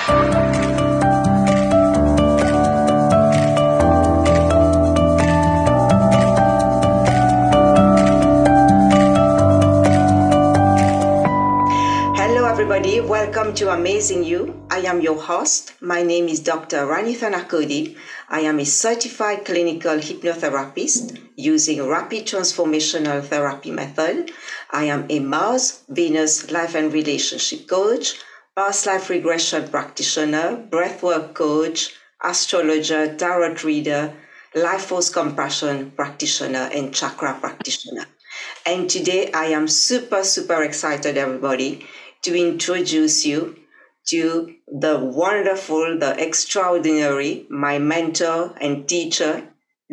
Hello, everybody. Welcome to Amazing You. I am your host. My name is Dr. Ranitha Nakodi. I am a certified clinical hypnotherapist using rapid transformational therapy method. I am a Mars, Venus, life and relationship coach, past life regression practitioner, breathwork coach, astrologer, tarot reader, life force compassion practitioner, and chakra practitioner. And today I am super excited, everybody, to introduce you to the wonderful, the extraordinary, my mentor and teacher,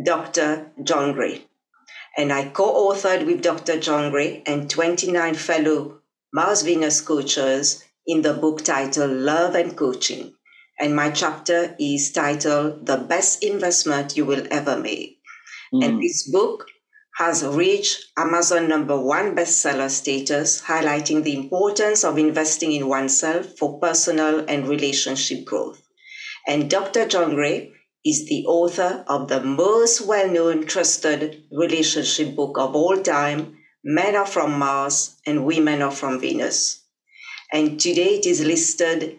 Dr. John Gray. And I co-authored with Dr. John Gray and 29 fellow Mars Venus coaches in the book titled Love and Coaching. And my chapter is titled The Best Investment You Will Ever Make. And this book has reached Amazon #1 bestseller status, highlighting the importance of investing in oneself for personal and relationship growth. And Dr. John Gray is the author of the most well-known, trusted relationship book of all time, Men Are From Mars and Women Are From Venus. And today it is listed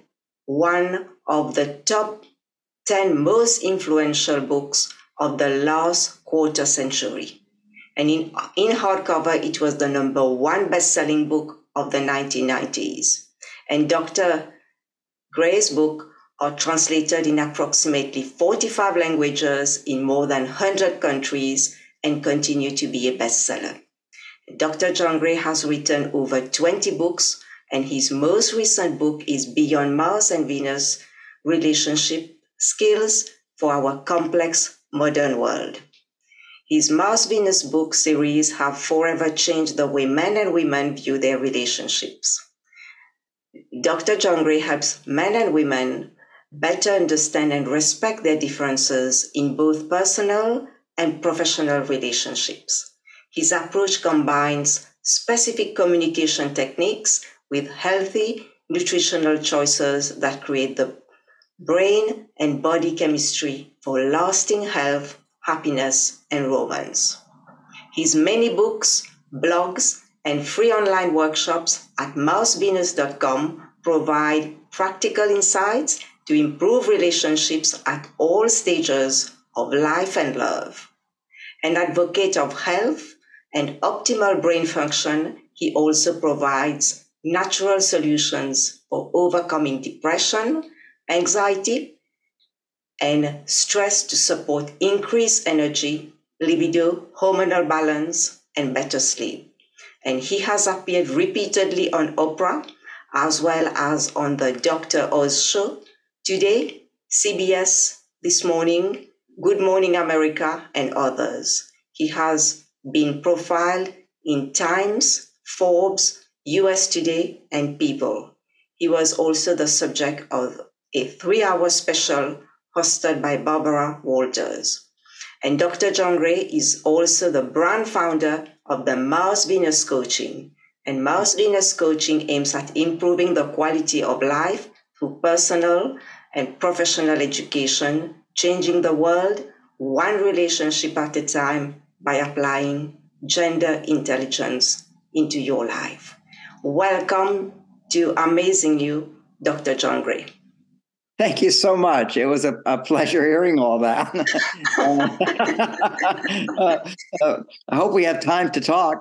one of the top 10 most influential books of the last quarter century. And in hardcover, it was the #1 best-selling book of the 1990s. And Dr. Gray's book are translated in approximately 45 languages in more than 100 countries and continue to be a bestseller. Dr. John Gray has written over 20 books, and his most recent book is Beyond Mars and Venus: Relationship Skills for Our Complex Modern World. His Mars-Venus book series have forever changed the way men and women view their relationships. Dr. John Gray helps men and women better understand and respect their differences in both personal and professional relationships. His approach combines specific communication techniques with healthy nutritional choices that create the brain and body chemistry for lasting health, happiness, and romance. His many books, blogs, and free online workshops at marsvenus.com provide practical insights to improve relationships at all stages of life and love. An advocate of health and optimal brain function, he also provides natural solutions for overcoming depression, anxiety, and stress to support increased energy, libido, hormonal balance, and better sleep. And he has appeared repeatedly on Oprah, as well as on the Dr. Oz show, Today, CBS, This Morning, Good Morning America, and others. He has been profiled in Times, Forbes, US Today, and People. He was also the subject of a 3-hour special hosted by Barbara Walters. And Dr. John Gray is also the brand founder of the Mars Venus Coaching. And Mars Venus Coaching aims at improving the quality of life through personal and professional education, changing the world one relationship at a time by applying gender intelligence into your life. Welcome to Amazing You, Dr. John Gray. Thank you so much. It was a pleasure hearing all that. I hope we have time to talk.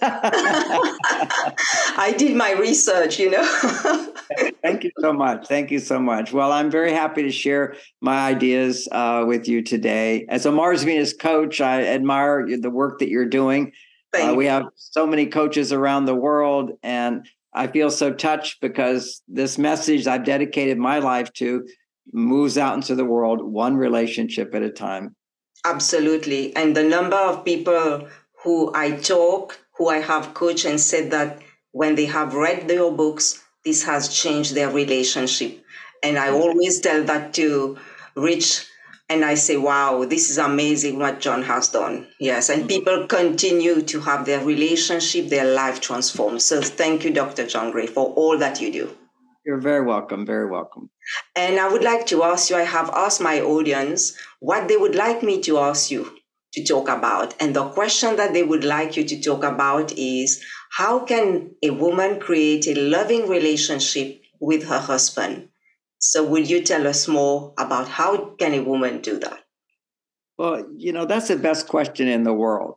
I did my research, Thank you so much. Thank you so much. Well, I'm very happy to share my ideas with you today. As a Mars Venus coach, I admire the work that you're doing. We have so many coaches around the world, and I feel so touched because this message I've dedicated my life to moves out into the world one relationship at a time. Absolutely. And the number of people who I have coached and said that when they have read your books, this has changed their relationship. And I always tell that to Rich, and I say, wow, this is amazing what John has done. Yes. And people continue to have their relationship, their life transformed. So thank you, Dr. John Gray, for all that you do. You're very welcome. Very welcome. And I would like to ask you, I have asked my audience what they would like me to ask you to talk about. And the question that they would like you to talk about is, how can a woman create a loving relationship with her husband? So will you tell us more about how can a woman do that? Well, that's the best question in the world.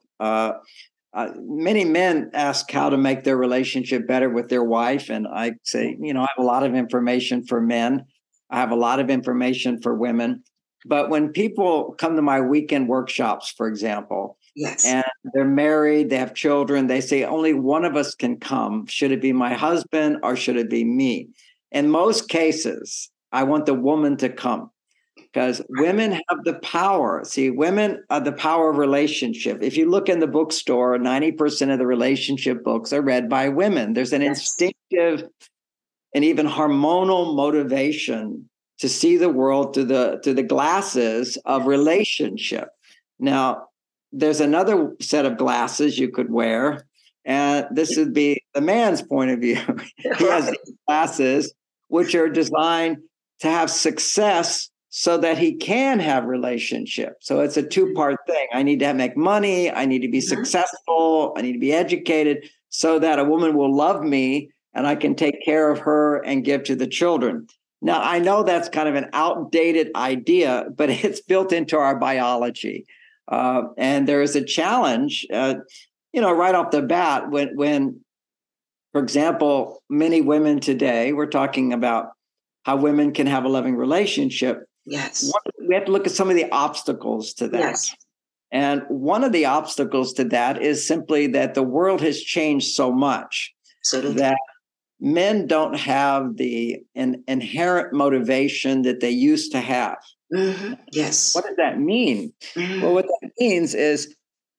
Many men ask how to make their relationship better with their wife. And I say, I have a lot of information for men. I have a lot of information for women. But when people come to my weekend workshops, for example, yes, and they're married, they have children, they say only one of us can come. Should it be my husband or should it be me? In most cases, I want the woman to come. Because women have the power. See, women are the power of relationship. If you look in the bookstore, 90% of the relationship books are read by women. There's an instinctive and even hormonal motivation to see the world through the glasses of relationship. Now, there's another set of glasses you could wear, and this would be the man's point of view. He has these glasses which are designed to have success so that he can have relationships. So it's a two-part thing. I need to make money. I need to be successful. I need to be educated so that a woman will love me and I can take care of her and give to the children. Now, I know that's kind of an outdated idea, but it's built into our biology. And there is a challenge, right off the bat when, for example, many women today, we're talking about how women can have a loving relationship. Yes. We have to look at some of the obstacles to that. Yes. And one of the obstacles to that is simply that the world has changed so much that men don't have the inherent motivation that they used to have. Mm-hmm. Yes. What does that mean? Mm-hmm. Well, what that means is,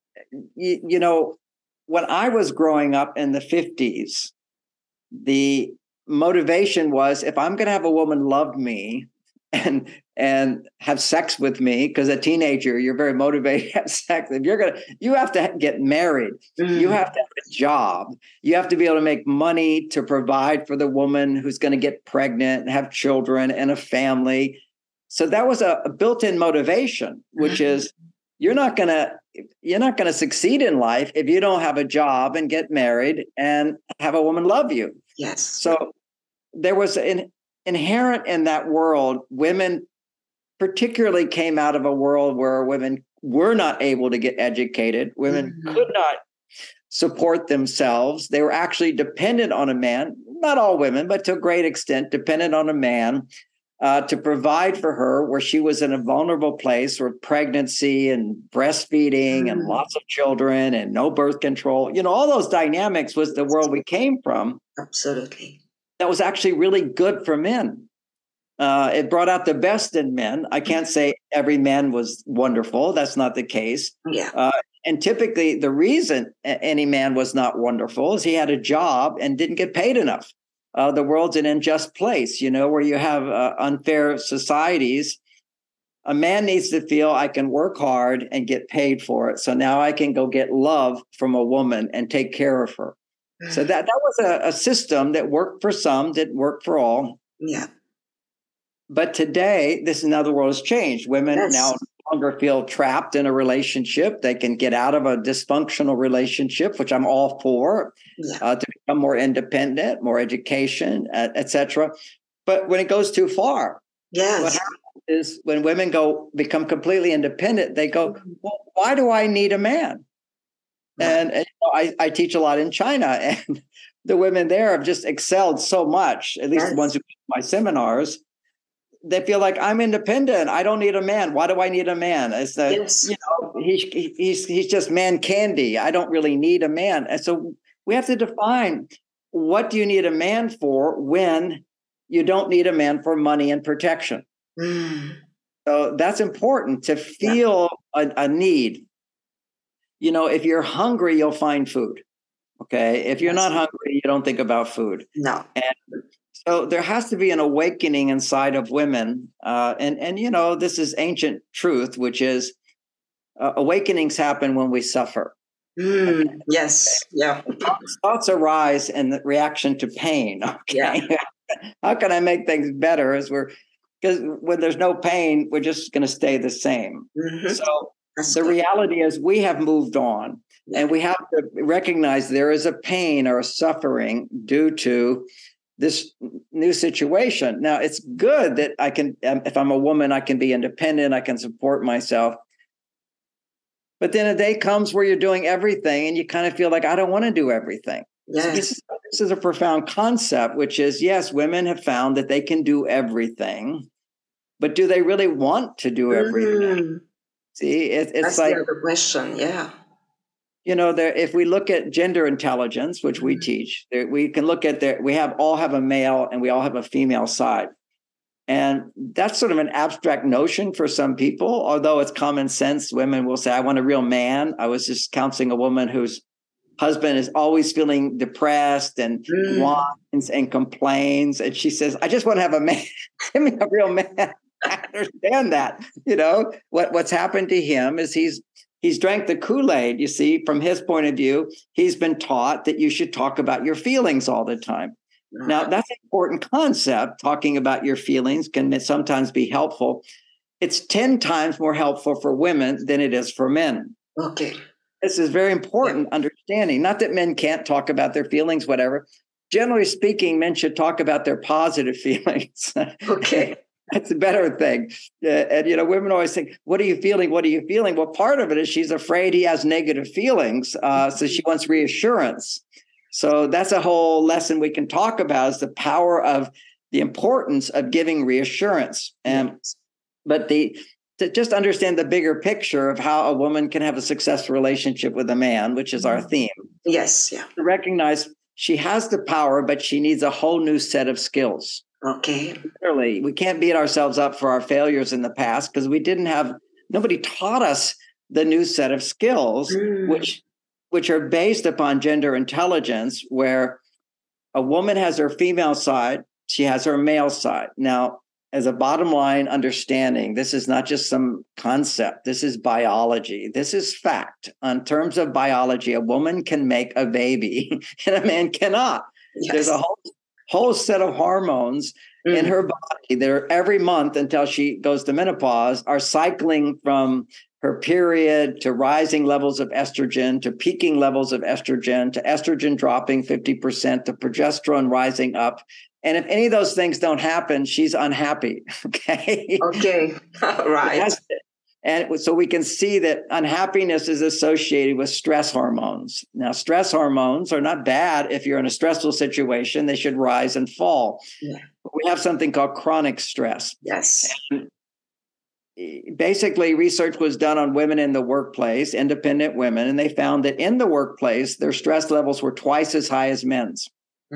when I was growing up in the 50s, the motivation was, if I'm going to have a woman love me and have sex with me, because a teenager, you're very motivated to have sex. If you have to get married. Mm. You have to have a job. You have to be able to make money to provide for the woman who's going to get pregnant and have children and a family. So that was a built-in motivation, which is you're not going to succeed in life if you don't have a job and get married and have a woman love you. Yes. So there was inherent in that world, women particularly came out of a world where women were not able to get educated. Women could not support themselves. They were actually dependent on a man, not all women, but to a great extent, dependent on a man to provide for her, where she was in a vulnerable place with pregnancy and breastfeeding and lots of children and no birth control. All those dynamics was the world we came from. Absolutely. That was actually really good for men. It brought out the best in men. I can't say every man was wonderful. That's not the case. Yeah. And typically the reason any man was not wonderful is he had a job and didn't get paid enough. The world's an unjust place, where you have unfair societies. A man needs to feel I can work hard and get paid for it. So now I can go get love from a woman and take care of her. So that was a system that worked for some, didn't work for all. Yeah. But today, another world has changed. Women now no longer feel trapped in a relationship. They can get out of a dysfunctional relationship, which I'm all for, to become more independent, more education, etc. But when it goes too far, what happens is when women become completely independent, they go, well, why do I need a man? And I teach a lot in China, and the women there have just excelled so much, at least the ones who do my seminars. They feel like I'm independent. I don't need a man. Why do I need a man? It's he's just man candy. I don't really need a man. And so we have to define, what do you need a man for when you don't need a man for money and protection? So that's important, to feel a need. If you're hungry, you'll find food. Okay. If you're not hungry, you don't think about food. No. And so there has to be an awakening inside of women. And this is ancient truth, which is awakenings happen when we suffer. Yes. Yeah. Thoughts arise in the reaction to pain. Okay. Yeah. how can I make things better because when there's no pain, we're just going to stay the same. Mm-hmm. So That's the good. reality is we have moved on, and we have to recognize there is a pain or a suffering due to this new situation. Now, it's good that I can, if I'm a woman, I can be independent, I can support myself. But then a day comes where you're doing everything and you kind of feel like, I don't want to do everything. Yes. So this is a profound concept, which is, yes, women have found that they can do everything, but do they really want to do everything? See, it's that's like the other question. Yeah. If we look at gender intelligence, which we teach, we can look at we all have a male and we all have a female side. And that's sort of an abstract notion for some people, although it's common sense. Women will say, I want a real man. I was just counseling a woman whose husband is always feeling depressed and whines and complains. And she says, I just want to have a man. Give me a real man. I understand that. What's happened to him is he's drank the Kool-Aid. You see, from his point of view, he's been taught that you should talk about your feelings all the time. Now, that's an important concept. Talking about your feelings can sometimes be helpful. It's 10 times more helpful for women than it is for men. Okay. This is very important understanding. Not that men can't talk about their feelings, whatever. Generally speaking, men should talk about their positive feelings. Okay. That's a better thing. And women always think, what are you feeling? What are you feeling? Well, part of it is she's afraid he has negative feelings. So she wants reassurance. So that's a whole lesson we can talk about, is the power of the importance of giving reassurance. But to just understand the bigger picture of how a woman can have a successful relationship with a man, which is our theme. Yes. Yeah. To recognize she has the power, but she needs a whole new set of skills. Okay. Clearly, we can't beat ourselves up for our failures in the past because nobody taught us the new set of skills, which are based upon gender intelligence, where a woman has her female side, she has her male side. Now, as a bottom line understanding, this is not just some concept. This is biology. This is fact. In terms of biology, a woman can make a baby and a man cannot. Yes. There's a whole set of hormones in her body that are every month until she goes to menopause are cycling from her period to rising levels of estrogen, to peaking levels of estrogen, to estrogen dropping 50%, to progesterone rising up. And if any of those things don't happen, she's unhappy. Okay. Okay. Right. And so we can see that unhappiness is associated with stress hormones. Now, stress hormones are not bad if you're in a stressful situation. They should rise and fall. Yeah. But we have something called chronic stress. Yes. And basically, research was done on women in the workplace, independent women, and they found that in the workplace, their stress levels were twice as high as men's.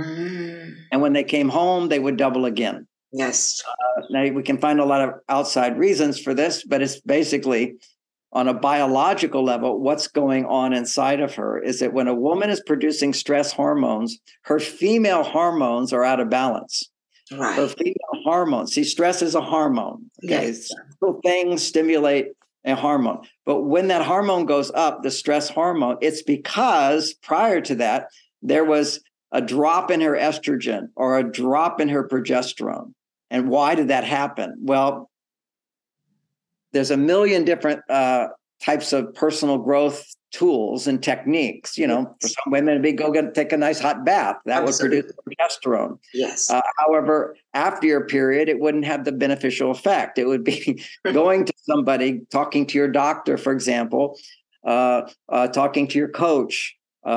And when they came home, they would double again. Yes. Now, we can find a lot of outside reasons for this, but it's basically on a biological level, what's going on inside of her is that when a woman is producing stress hormones, her female hormones are out of balance. Right. Her female hormones. See, stress is a hormone. Okay. Yes. So things stimulate a hormone. But when that hormone goes up, the stress hormone, it's because prior to that, there was a drop in her estrogen or a drop in her progesterone. And why did that happen? Well, there's a million different types of personal growth tools and techniques. For some women, it'd be take a nice hot bath. That Absolutely. would produce progesterone. Yes. However, after your period, it wouldn't have the beneficial effect. It would be going to somebody, talking to your doctor, for example, talking to your coach,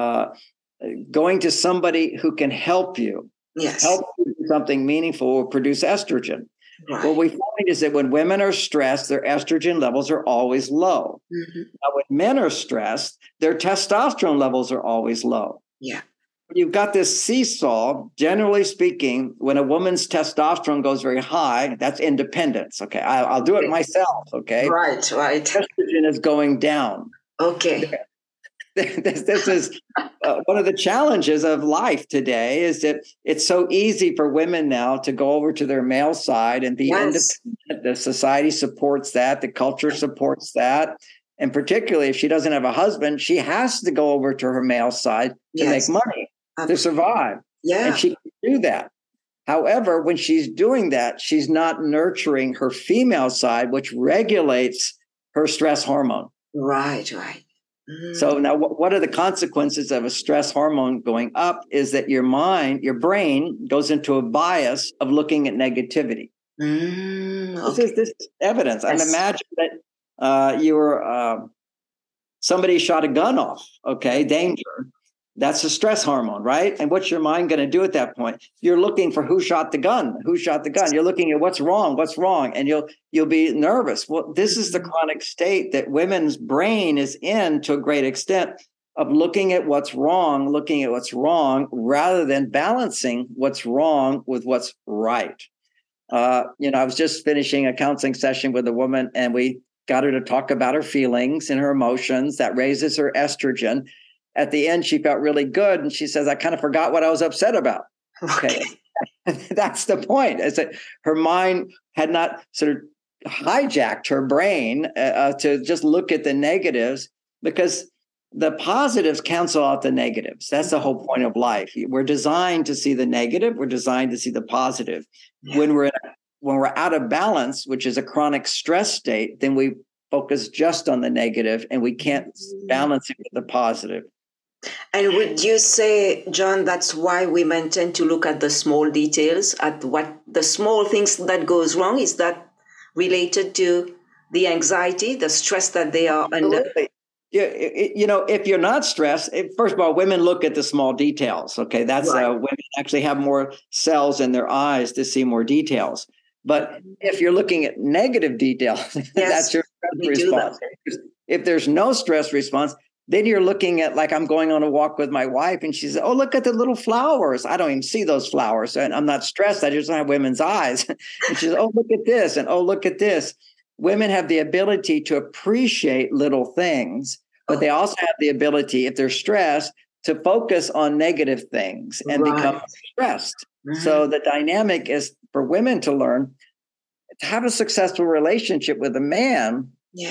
going to somebody who can help you. Yes. Help you do something meaningful will produce estrogen. Right. What we find is that when women are stressed, their estrogen levels are always low. Now, when men are stressed, their testosterone levels are always low. Yeah. You've got this seesaw. Generally speaking, when a woman's testosterone goes very high, that's independence. Okay, I'll do it myself. Okay. Right. Estrogen is going down. Okay. This is one of the challenges of life today, is that it's so easy for women now to go over to their male side and be independent. The society supports that. The culture supports that. And particularly if she doesn't have a husband, she has to go over to her male side to make money, to survive. Yeah. And she can do that. However, when she's doing that, she's not nurturing her female side, which regulates her stress hormone. Right. So now what are the consequences of a stress hormone going up is that your brain goes into a bias of looking at negativity. Okay. This is evidence. Yes. I imagine that you were somebody shot a gun off. Okay, danger. That's a stress hormone, right? And what's your mind going to do at that point? You're looking for who shot the gun. You're looking at what's wrong, and you'll be nervous. Well, this is the chronic state that women's brain is in to a great extent of looking at what's wrong, rather than balancing what's wrong with what's right. I was just finishing a counseling session with a woman, and we got her to talk about her feelings and her emotions. That raises her estrogen. At the end, she felt really good. And she says, I kind of forgot what I was upset about. Okay. That's the point. Is that her mind had not sort of hijacked her brain to just look at the negatives, because the positives cancel out the negatives. That's the whole point of life. We're designed to see the negative. We're designed to see the positive. Yeah. When we're out of balance, which is a chronic stress state, then we focus just on the negative and we can't balance it with the positive. And would you say, John, that's why women tend to look at the small details, at what the small things that goes wrong? Is that related to the anxiety, the stress that they are under? Yeah, if you're not stressed, first of all, women look at the small details. Okay, that's right. Women actually have more cells in their eyes to see more details. But if you're looking at negative details, that's your stress response. If there's no stress response, then you're looking at, like, I'm going on a walk with my wife and she says, oh, look at the little flowers. I don't even see those flowers. And I'm not stressed. I just don't have women's eyes. And she says, oh, look at this. And oh, look at this. Women have the ability to appreciate little things, but they also have the ability, if they're stressed, to focus on negative things and become stressed. Mm-hmm. So the dynamic is for women to learn to have a successful relationship with a man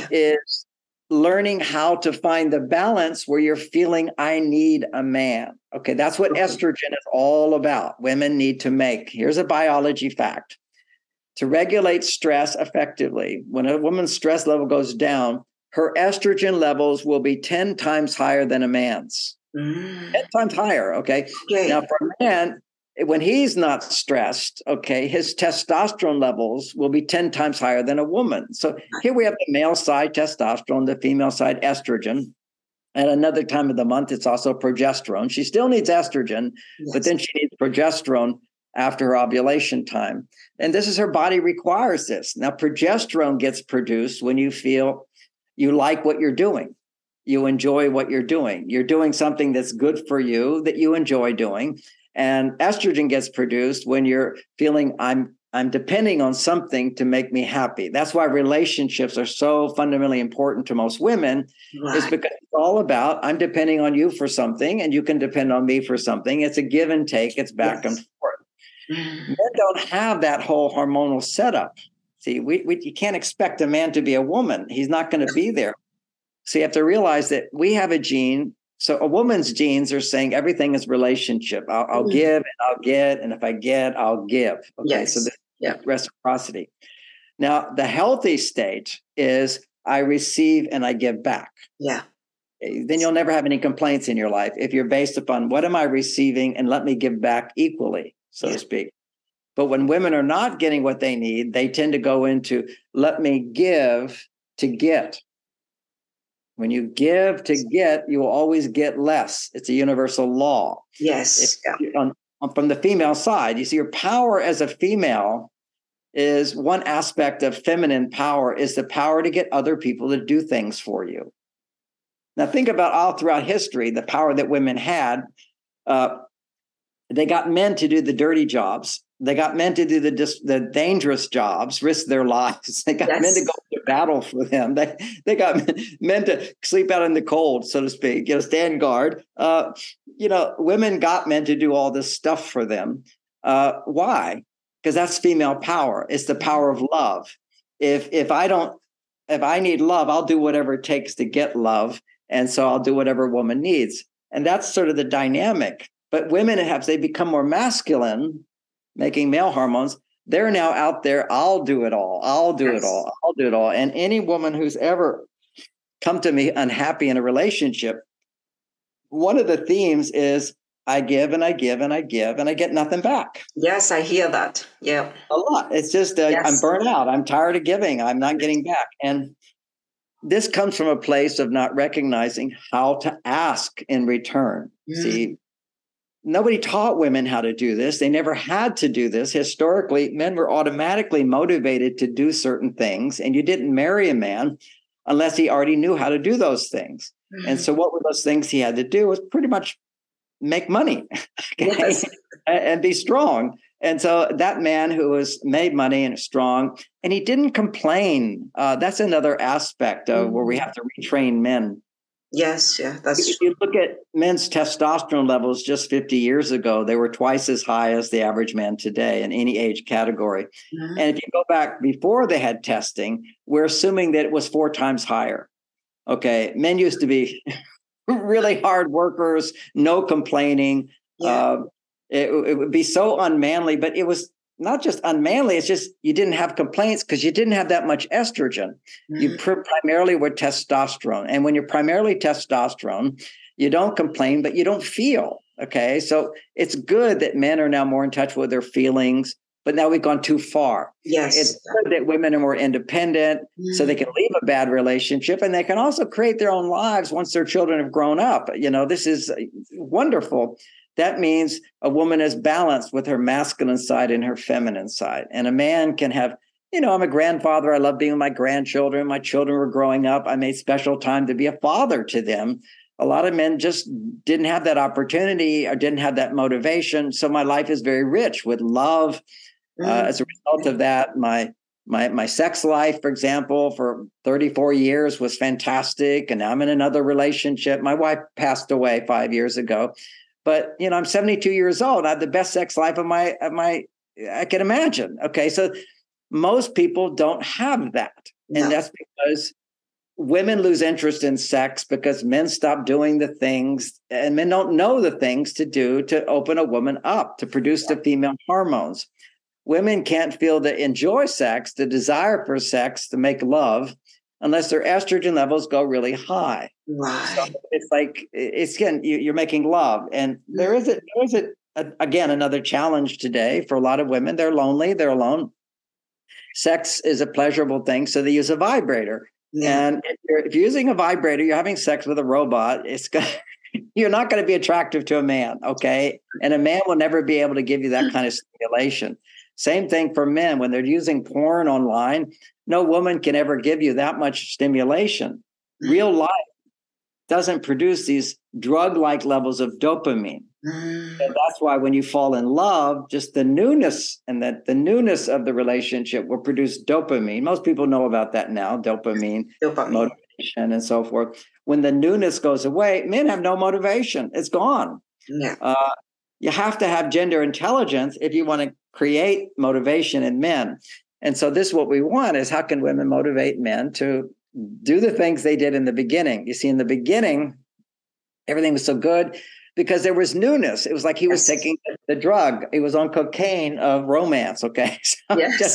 is learning how to find the balance where you're feeling, I need a man. Okay, that's what estrogen is all about. Women need to make. Here's a biology fact. To regulate stress effectively, when a woman's stress level goes down, her estrogen levels will be 10 times higher than a man's. 10 times higher, okay? Now, for a man, when he's not stressed, okay, his testosterone levels will be 10 times higher than a woman. So here we have the male side testosterone, the female side estrogen. At another time of the month, it's also progesterone. She still needs estrogen, but then she needs progesterone after her ovulation time. And this is her body requires this. Now, progesterone gets produced when you feel you like what you're doing. You enjoy what you're doing. You're doing something that's good for you, that you enjoy doing. And estrogen gets produced when you're feeling I'm depending on something to make me happy. That's why relationships are so fundamentally important to most women, is because it's all about I'm depending on you for something and you can depend on me for something. It's a give and take. It's back and forth. Men don't have that whole hormonal setup. See, you can't expect a man to be a woman. He's not going to be there. So you have to realize that we have a gene. So a woman's genes are saying everything is relationship. I'll give and I'll get. And if I get, I'll give. Okay. So there's reciprocity. Now, the healthy state is I receive and I give back. Yeah. Then you'll never have any complaints in your life if you're based upon what am I receiving and let me give back equally, so to speak. But when women are not getting what they need, they tend to go into let me give to get. When you give to get, you will always get less. It's a universal law. Yes. From the female side, you see your power as a female is one aspect of feminine power is the power to get other people to do things for you. Now think about all throughout history, the power that women had. They got men to do the dirty jobs. They got men to do the dangerous jobs, risk their lives. They got men to go to battle for them. They got men to sleep out in the cold, so to speak, stand guard. Women got men to do all this stuff for them. Why? Because that's female power. It's the power of love. If I need love, I'll do whatever it takes to get love. And so I'll do whatever a woman needs. And that's sort of the dynamic. But women they become more masculine making male hormones. They're now out there. I'll do it all. I'll do it all. I'll do it all. And any woman who's ever come to me unhappy in a relationship, one of the themes is I give and I give and I give and I get nothing back. Yes, I hear that. Yeah. A lot. It's just I'm burnt out. I'm tired of giving. I'm not getting back. And this comes from a place of not recognizing how to ask in return. See, nobody taught women how to do this. They never had to do this. Historically, men were automatically motivated to do certain things, and you didn't marry a man unless he already knew how to do those things. And so what were those things he had to do was pretty much make money and be strong. And so that man who was made money and strong, and he didn't complain. That's another aspect of where we have to retrain men. Yes, yeah, that's true. If you look at men's testosterone levels just 50 years ago, they were twice as high as the average man today in any age category. And if you go back before they had testing, we're assuming that it was 4 times higher. Okay, men used to be really hard workers, no complaining. It would be so unmanly, but it was not just unmanly. It's just you didn't have complaints because you didn't have that much estrogen. You primarily were testosterone. And when you're primarily testosterone, you don't complain, but you don't feel. Okay, so it's good that men are now more in touch with their feelings. But now we've gone too far. Yes. It's good that women are more independent so they can leave a bad relationship and they can also create their own lives once their children have grown up. You know, this is wonderful. That means a woman is balanced with her masculine side and her feminine side. And a man can have, you know, I'm a grandfather. I love being with my grandchildren. My children were growing up. I made special time to be a father to them. A lot of men just didn't have that opportunity or didn't have that motivation. So my life is very rich with love. As a result of that, my sex life, for example, for 34 years was fantastic. And now I'm in another relationship. My wife passed away 5 years ago. But, you know, I'm 72 years old. I have the best sex life of my I can imagine. Okay. So most people don't have that. And that's because women lose interest in sex because men stop doing the things and men don't know the things to do to open a woman up, to produce the female hormones. Women can't feel the enjoy sex, the desire for sex, to make love, unless their estrogen levels go really high. Right. So it's like, again, you're making love. And there is again, another challenge today for a lot of women. They're lonely, they're alone. Sex is a pleasurable thing, so they use a vibrator. And if you're using a vibrator, you're having sex with a robot, you're not going to be attractive to a man, okay? And a man will never be able to give you that kind of stimulation. Same thing for men. When they're using porn online, no woman can ever give you that much stimulation. Real life doesn't produce these drug-like levels of dopamine. And that's why when you fall in love, just the newness and the newness of the relationship will produce dopamine. Most people know about that now, dopamine. Motivation and so forth. When the newness goes away, men have no motivation. It's gone. You have to have gender intelligence if you want to create motivation in men. And so this is what we want is how can women motivate men to do the things they did in the beginning? You see, in the beginning, everything was so good because there was newness. It was like he was taking the drug. He was on cocaine of romance. Okay. So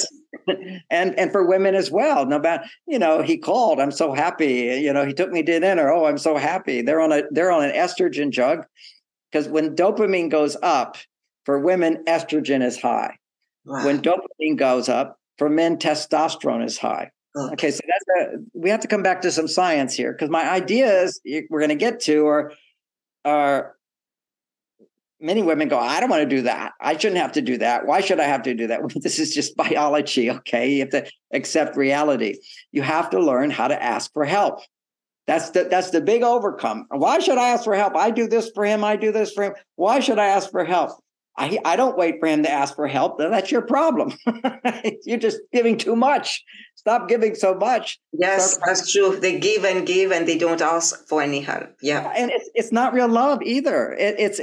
and for women as well. No matter, you know, he called, I'm so happy. You know, he took me to dinner. Oh, I'm so happy. They're on an estrogen drug. Because when dopamine goes up, for women, estrogen is high. Wow. When dopamine goes up, for men, testosterone is high. Okay, so we have to come back to some science here, because my ideas we're going to get to are many women go, I don't want to do that. I shouldn't have to do that. Why should I have to do that? This is just biology, okay? You have to accept reality. You have to learn how to ask for help. That's the big overcome. Why should I ask for help? I do this for him. I do this for him. Why should I ask for help? I don't wait for him to ask for help. That's your problem. You're just giving too much. Stop giving so much. Yes, that's true. They give and they don't ask for any help. Yeah, and it's not real love either.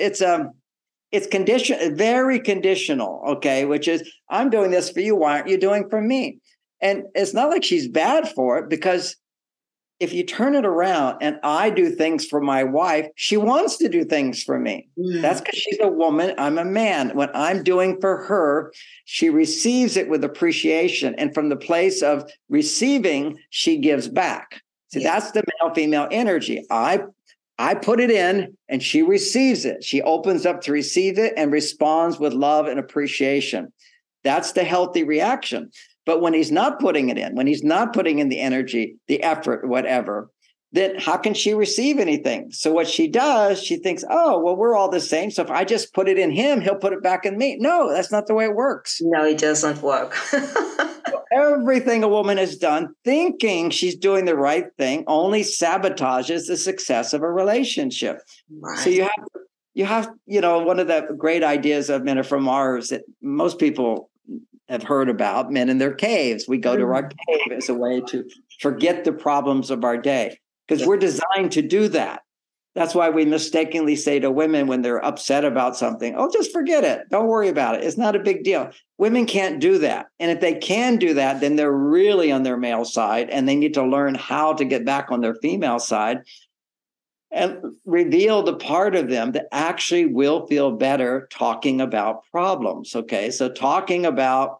It's very conditional. Okay, which is I'm doing this for you. Why aren't you doing for me? And it's not like she's bad for it, because if you turn it around and I do things for my wife, she wants to do things for me. That's because she's a woman. I'm a man. What I'm doing for her, she receives it with appreciation. And from the place of receiving, she gives back. See, that's the male-female energy. I put it in and she receives it. She opens up to receive it and responds with love and appreciation. That's the healthy reaction. But when he's not putting it in, when he's not putting in the energy, the effort, whatever, then how can she receive anything? So what she does, she thinks, oh, well, we're all the same. So if I just put it in him, he'll put it back in me. No, that's not the way it works. No, it doesn't work. Everything a woman has done, thinking she's doing the right thing, only sabotages the success of a relationship. Right. So you have, one of the great ideas of Men Are From Mars that most people have heard about, men in their caves. We go to our cave as a way to forget the problems of our day because we're designed to do that. That's why we mistakenly say to women when they're upset about something, oh, just forget it. Don't worry about it. It's not a big deal. Women can't do that. And if they can do that, then they're really on their male side and they need to learn how to get back on their female side and reveal the part of them that actually will feel better talking about problems. Okay, so talking about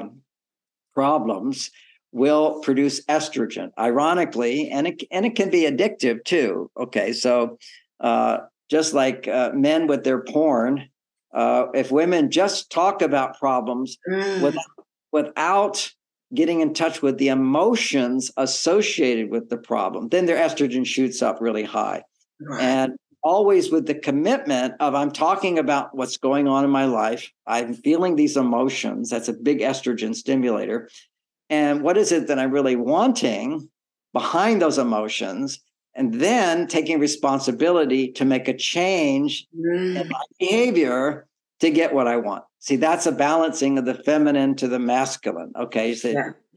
problems will produce estrogen, ironically, and it can be addictive too. Okay, so just like men with their porn, if women just talk about problems without getting in touch with the emotions associated with the problem, then their estrogen shoots up really high. Right. And always with the commitment of I'm talking about what's going on in my life. I'm feeling these emotions. That's a big estrogen stimulator. And what is it that I'm really wanting behind those emotions? And then taking responsibility to make a change in my behavior to get what I want. See, that's a balancing of the feminine to the masculine. Okay. So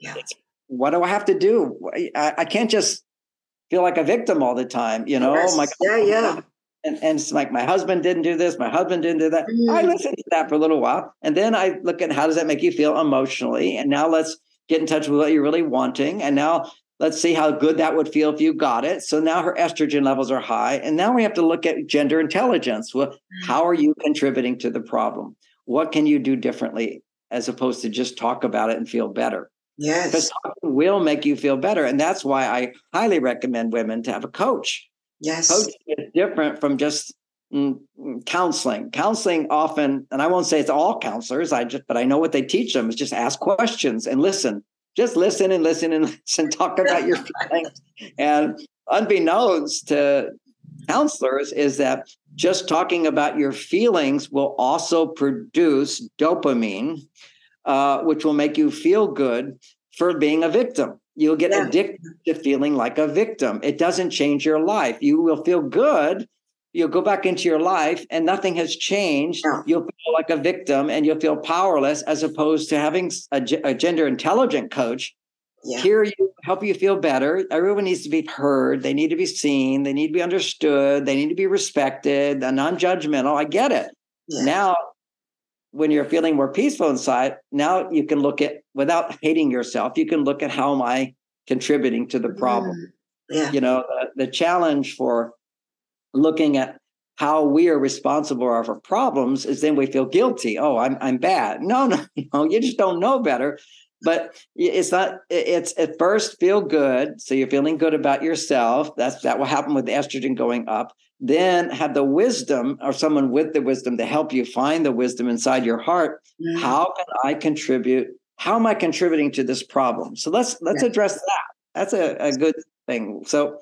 what do I have to do? I can't just feel like a victim all the time, Yes. Oh my God. And it's like, my husband didn't do this. My husband didn't do that. I listened to that for a little while. And then I look at how does that make you feel emotionally? And now let's get in touch with what you're really wanting. And now let's see how good that would feel if you got it. So now her estrogen levels are high. And now we have to look at gender intelligence. Well, how are you contributing to the problem? What can you do differently as opposed to just talk about it and feel better? Yes. Because talking will make you feel better. And that's why I highly recommend women to have a coach. Yes. Coaching is different from just counseling. Counseling often, and I won't say it's all counselors, but I know what they teach them is just ask questions and listen. Just listen and listen and listen. Talk about your feelings. And unbeknownst to counselors is that just talking about your feelings will also produce dopamine, which will make you feel good for being a victim. You'll get addicted to feeling like a victim. It doesn't change your life. You will feel good. You'll go back into your life and nothing has changed. No. You'll feel like a victim and you'll feel powerless as opposed to having a gender intelligent coach hear you, help you feel better. Everyone needs to be heard. They need to be seen. They need to be understood. They need to be respected and non-judgmental. I get it. Yeah. Now, when you're feeling more peaceful inside, now you can look at, without hating yourself, you can look at how am I contributing to the problem? Yeah. The challenge for looking at how we are responsible for problems is then we feel guilty. Oh, I'm bad. No, you just don't know better. But it's not, it's at first feel good. So you're feeling good about yourself. That will happen with the estrogen going up. Then have the wisdom or someone with the wisdom to help you find the wisdom inside your heart. How can I contribute? How am I contributing to this problem? So let's address that. That's a good thing. So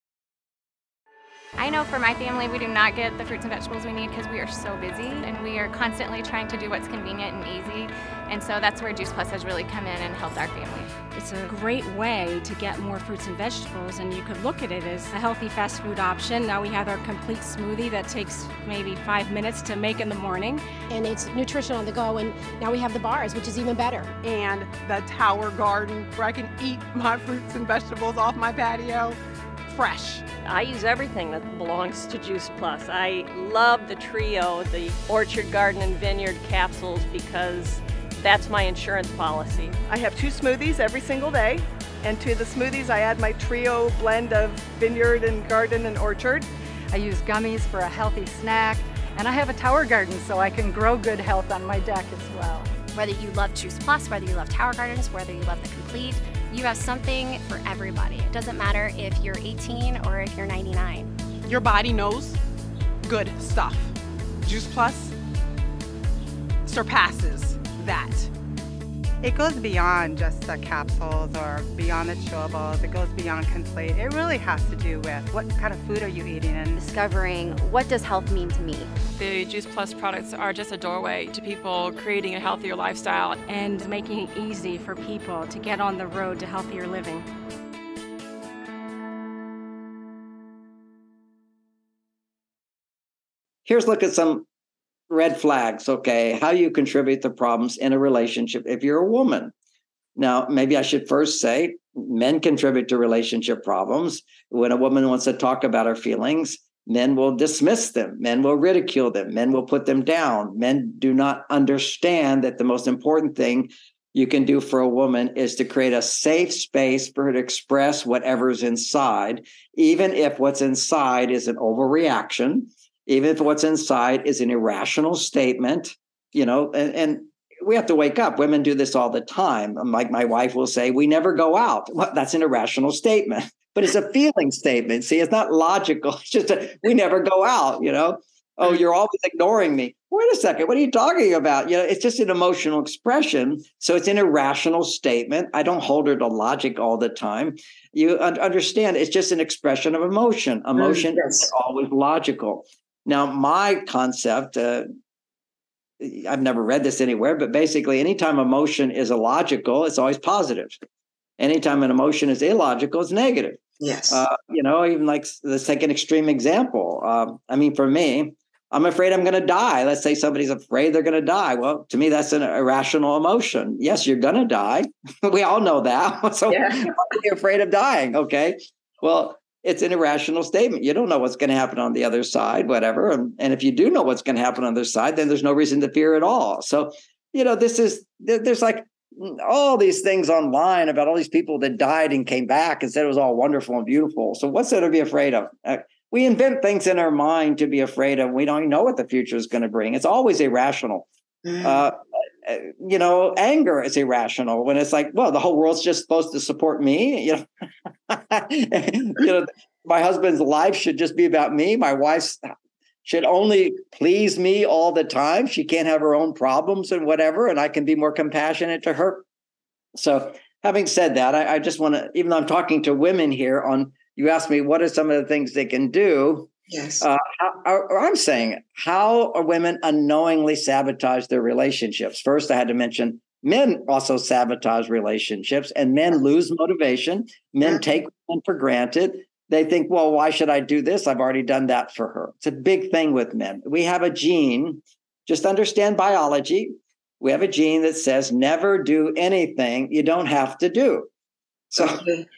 I know for my family, we do not get the fruits and vegetables we need because we are so busy and we are constantly trying to do what's convenient and easy. And so that's where Juice Plus has really come in and helped our family. It's a great way to get more fruits and vegetables, and you could look at it as a healthy fast food option. Now we have our complete smoothie that takes maybe 5 minutes to make in the morning. And it's nutrition on the go, and now we have the bars, which is even better. And the Tower Garden, where I can eat my fruits and vegetables off my patio. Fresh. I use everything that belongs to Juice Plus. I love the trio, the Orchard, Garden, and Vineyard capsules because that's my insurance policy. I have 2 smoothies every single day, And to the smoothies, I add my trio blend of vineyard and garden and orchard. I use gummies for a healthy snack, and I have a tower garden so I can grow good health on my deck as well. Whether you love Juice Plus, whether you love Tower Gardens, whether you love the Complete, you have something for everybody. It doesn't matter if you're 18 or if you're 99. Your body knows good stuff. Juice Plus surpasses that. It goes beyond just the capsules or beyond the chewables. It goes beyond Complete. It really has to do with what kind of food are you eating and Discovering what does health mean to me. The Juice Plus products are just a doorway to people creating a healthier lifestyle and making it easy for people to get on the road to healthier living. Here's a look at some red flags, okay? How you contribute to problems in a relationship if you're a woman. Now, maybe I should first say men contribute to relationship problems. When a woman wants to talk about her feelings, men will dismiss them. Men will ridicule them. Men will put them down. Men do not understand that the most important thing you can do for a woman is to create a safe space for her to express whatever's inside, even if what's inside is an overreaction. Even if what's inside is an irrational statement, and we have to wake up. Women do this all the time. Like my wife will say, we never go out. Well, that's an irrational statement, but it's a feeling statement. See, it's not logical. It's just we never go out, Oh, you're always ignoring me. Wait a second. What are you talking about? It's just an emotional expression. So it's an irrational statement. I don't hold her to logic all the time. You understand it's just an expression of emotion. Emotion is always logical. Now, my concept, I've never read this anywhere, but basically anytime emotion is illogical, it's always positive. Anytime an emotion is illogical, it's negative. Yes. Even like, let's take an extreme example. For me, I'm afraid I'm going to die. Let's say somebody's afraid they're going to die. Well, to me, that's an irrational emotion. Yes, you're going to die. We all know that. So why are you afraid of dying? Okay. Well, it's an irrational statement. You don't know what's going to happen on the other side, whatever. And if you do know what's going to happen on the other side, then there's no reason to fear at all. So, there's like all these things online about all these people that died and came back and said it was all wonderful and beautiful. So what's there to be afraid of? We invent things in our mind to be afraid of. We don't even know what the future is going to bring. It's always irrational. Anger is irrational when it's like, well, the whole world's just supposed to support me. My husband's life should just be about me. My wife's should only please me all the time. She can't have her own problems and whatever, and I can be more compassionate to her. So having said that, I just want to, even though I'm talking to women here you asked me, what are some of the things they can do? Yes. I'm saying, how are women unknowingly sabotage their relationships? First, I had to mention men also sabotage relationships, and men lose motivation. Men take women for granted. They think, well, why should I do this? I've already done that for her. It's a big thing with men. We have a gene, just understand biology. We have a gene that says never do anything you don't have to do. So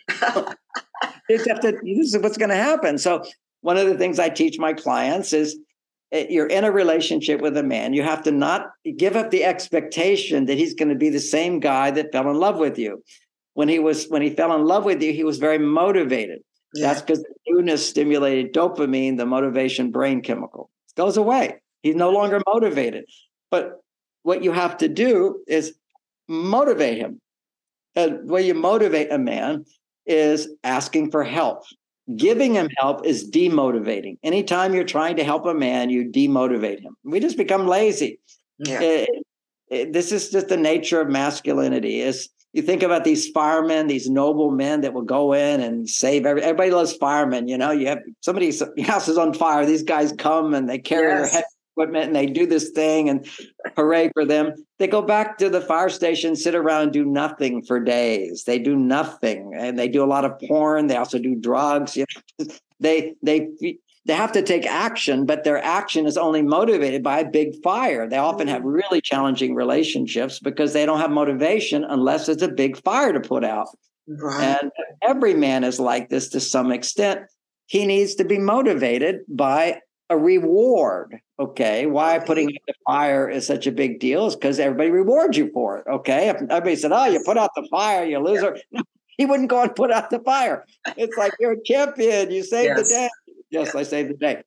this is what's going to happen. So one of the things I teach my clients is you're in a relationship with a man. You have to not give up the expectation that he's going to be the same guy that fell in love with you. When he fell in love with you, he was very motivated. Yeah. That's because the newness stimulated dopamine, the motivation brain chemical. It goes away. He's no longer motivated. But what you have to do is motivate him. The way you motivate a man is asking for help. Giving him help is demotivating. Anytime you're trying to help a man, you demotivate him. We just become lazy. Yeah. This is just the nature of masculinity. You think about these firemen, these noble men that will go in and save everybody loves firemen. You have somebody's house is on fire. These guys come and they carry their heavy equipment and they do this thing and hooray for them. They go back to the fire station, sit around and do nothing for days. They do nothing. And they do a lot of porn. They also do drugs. They have to take action, but their action is only motivated by a big fire. They often have really challenging relationships because they don't have motivation unless it's a big fire to put out. Right. And every man is like this to some extent. He needs to be motivated by a reward. Okay. Why putting out the fire is such a big deal is because everybody rewards you for it. Okay. If everybody said, oh, you put out the fire, you loser. He wouldn't go and put out the fire. It's like, you're a champion. You saved the day. Yes, I saved the day.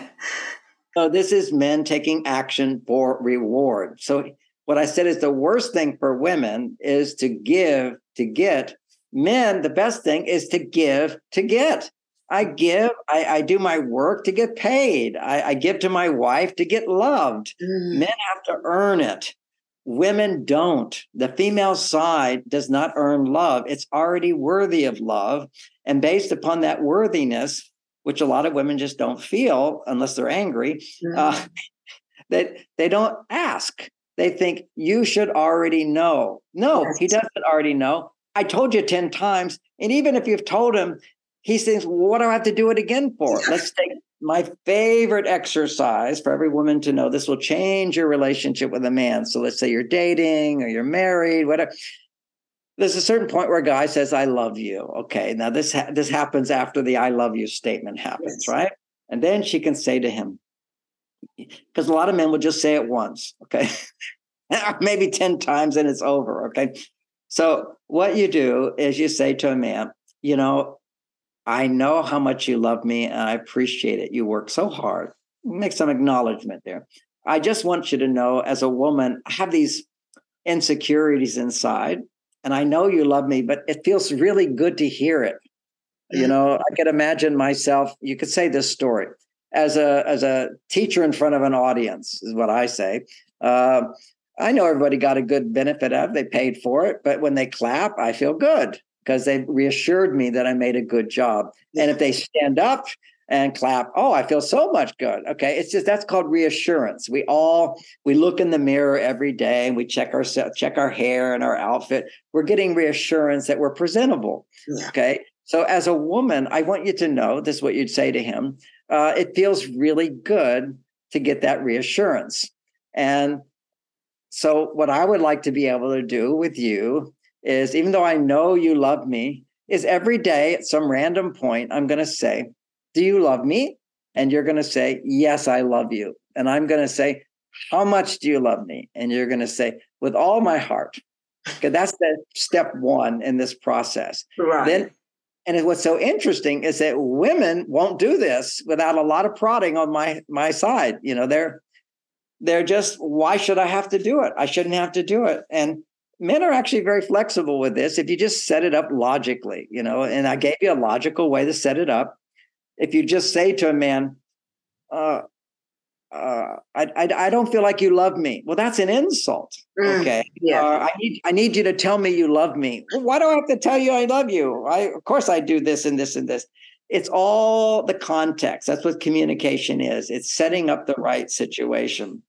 So this is men taking action for reward. So what I said is the worst thing for women is to give to get. Men, the best thing is to give to get. I give, I do my work to get paid. I give to my wife to get loved. Men have to earn it. Women don't. The female side does not earn love. It's already worthy of love. And based upon that worthiness, which a lot of women just don't feel unless they're angry, that they don't ask. They think you should already know. No, he doesn't already know. I told you 10 times. And even if you've told him, he thinks, well, what do I have to do it again for? Let's take my favorite exercise for every woman to know. This will change your relationship with a man. So let's say you're dating or you're married, whatever. There's a certain point where a guy says, I love you. Okay, now this happens after the I love you statement happens, right? And then she can say to him, because a lot of men will just say it once, okay? Maybe 10 times and it's over, okay? So what you do is you say to a man, you know, I know how much you love me and I appreciate it. You work so hard. Make some acknowledgement there. I just want you to know, as a woman, I have these insecurities inside and I know you love me, but it feels really good to hear it. You know, I could imagine myself, you could say this story as a teacher in front of an audience is what I say. I know everybody got a good benefit of it. They paid for it, but when they clap, I feel good because they reassured me that I made a good job. And if they stand up and clap, oh, I feel so much good. Okay. It's just, that's called reassurance. We look in the mirror every day and we check our hair and our outfit. We're getting reassurance that we're presentable. Okay. So as a woman, I want you to know, this is what you'd say to him. It feels really good to get that reassurance. And so what I would like to be able to do with you is, even though I know you love me, is every day at some random point, I'm going to say, do you love me? And you're going to say, yes, I love you. And I'm going to say, how much do you love me? And you're going to say, with all my heart. Because that's the step one in this process. Right. And what's so interesting is that women won't do this without a lot of prodding on my side. You know, they're just, why should I have to do it? I shouldn't have to do it. And men are actually very flexible with this if you just set it up logically, you know, and I gave you a logical way to set it up. If you just say to a man, I don't feel like you love me. Well, that's an insult. Okay. I need you to tell me you love me. Well, why do I have to tell you I love you? Of course I do this and this and this. It's all the context. That's what communication is. It's setting up the right situation.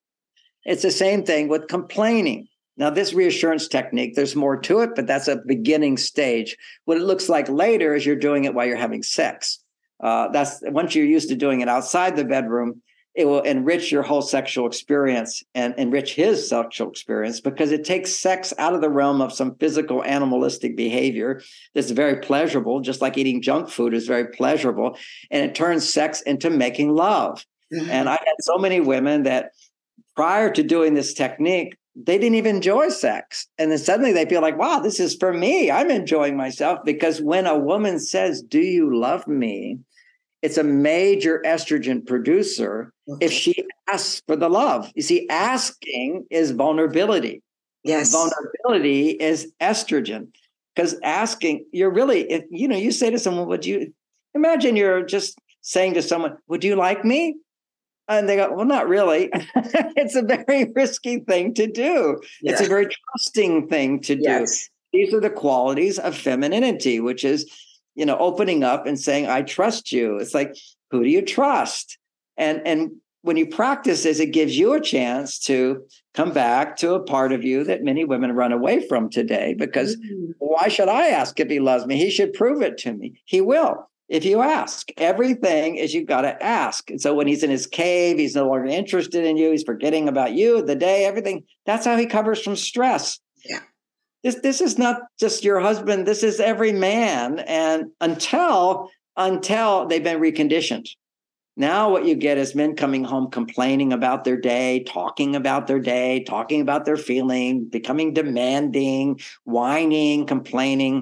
It's the same thing with complaining. Now, this reassurance technique, there's more to it, but that's a beginning stage. What it looks like later is you're doing it while you're having sex. That's once you're used to doing it outside the bedroom, it will enrich your whole sexual experience and enrich his sexual experience because it takes sex out of the realm of some physical animalistic behavior that's very pleasurable, just like eating junk food is very pleasurable. And it turns sex into making love. Mm-hmm. And I've had so many women that prior to doing this technique, they didn't even enjoy sex. And then suddenly they feel like, wow, this is for me. I'm enjoying myself. Because when a woman says, do you love me? It's a major estrogen producer if she asks for the love. You see, asking is vulnerability. Yes. Vulnerability is estrogen. Because asking, you're really, you say to someone, imagine you're just saying to someone, would you like me? And they go, well, not really. It's a very risky thing to do. Yeah. It's a very trusting thing to do. Yes. These are the qualities of femininity, which is, opening up and saying, I trust you. It's like, who do you trust? And when you practice this, it gives you a chance to come back to a part of you that many women run away from today because why should I ask if he loves me? He should prove it to me. He will. If you ask, everything is you've got to ask. And so when he's in his cave, he's no longer interested in you. He's forgetting about you, the day, everything. That's how he covers from stress. Yeah. This is not just your husband. This is every man. And until they've been reconditioned. Now what you get is men coming home complaining about their day, talking about their feeling, becoming demanding, whining, complaining.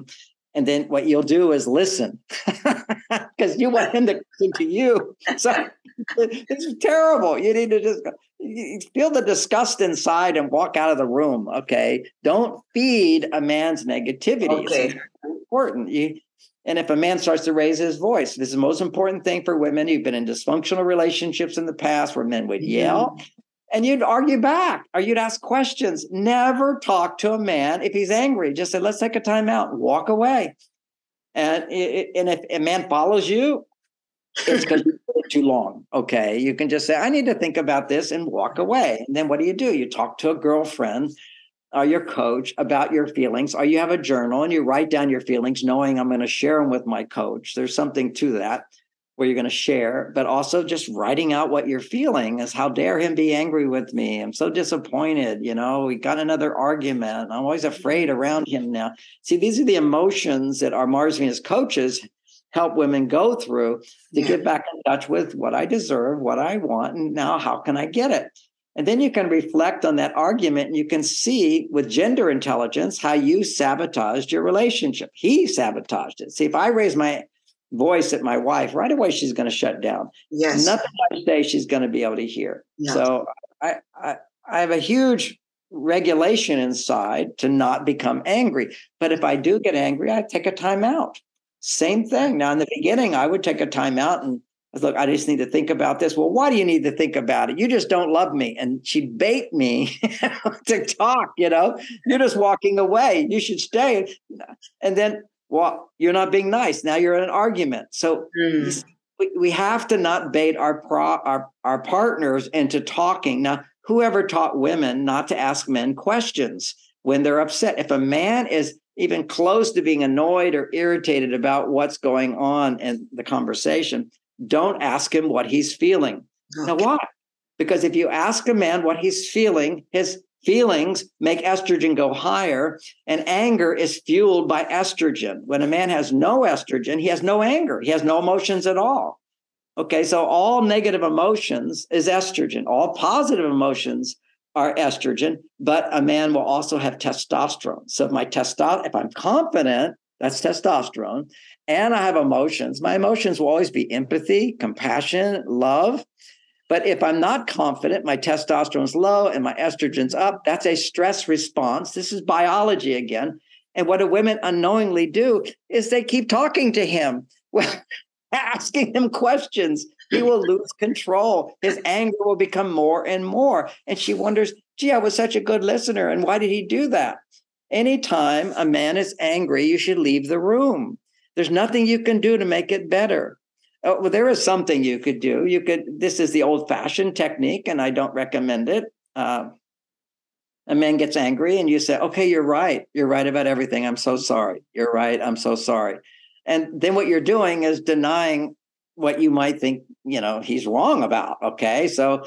And then what you'll do is listen because you want him to listen to you. So it's terrible. You need to just you feel the disgust inside and walk out of the room. Okay. Don't feed a man's negativity. Okay. It's important. And if a man starts to raise his voice, this is the most important thing for women who've been in dysfunctional relationships in the past where men would yell. And you'd argue back or you'd ask questions. Never talk to a man if he's angry. Just say, let's take a time out and walk away. And if a man follows you, it's because you did too long. Okay. You can just say, I need to think about this and walk away. And then what do? You talk to a girlfriend or your coach about your feelings, or you have a journal and you write down your feelings knowing I'm going to share them with my coach. There's something to that. Where you're going to share, but also just writing out what you're feeling is how dare him be angry with me. I'm so disappointed. We got another argument. I'm always afraid around him now. See, these are the emotions that our Mars Venus coaches help women go through to get back in touch with what I deserve, what I want, and now how can I get it? And then you can reflect on that argument and you can see with gender intelligence how you sabotaged your relationship. He sabotaged it. See, if I raise my voice at my wife, right away she's going to shut down. Yes. Nothing I say she's going to be able to hear. Yeah. So I have a huge regulation inside to not become angry. But if I do get angry, I take a time out. Same thing. Now in the beginning, I would take a time out and look, I just need to think about this. Well, why do you need to think about it? You just don't love me. And she'd bait me to talk, You're just walking away. You should stay. And then well, you're not being nice. Now you're in an argument. So we have to not bait our partners into talking. Now, whoever taught women not to ask men questions when they're upset? If a man is even close to being annoyed or irritated about what's going on in the conversation, don't ask him what he's feeling. Okay. Now, why? Because if you ask a man what he's feeling, his feelings make estrogen go higher, and anger is fueled by estrogen. When a man has no estrogen, he has no anger. He has no emotions at all. Okay, so all negative emotions is estrogen. All positive emotions are estrogen, but a man will also have testosterone. So if I'm confident, that's testosterone, and I have emotions, my emotions will always be empathy, compassion, love. But if I'm not confident, my testosterone's low and my estrogen's up, that's a stress response. This is biology again. And what do women unknowingly do is they keep talking to him, asking him questions. He will lose control. His anger will become more and more. And she wonders, gee, I was such a good listener. And why did he do that? Anytime a man is angry, you should leave the room. There's nothing you can do to make it better. Oh, well, there is something you could do. This is the old-fashioned technique, and I don't recommend it. A man gets angry, and you say, okay, you're right. You're right about everything. I'm so sorry. You're right. I'm so sorry. And then what you're doing is denying what you might think, he's wrong about. Okay. So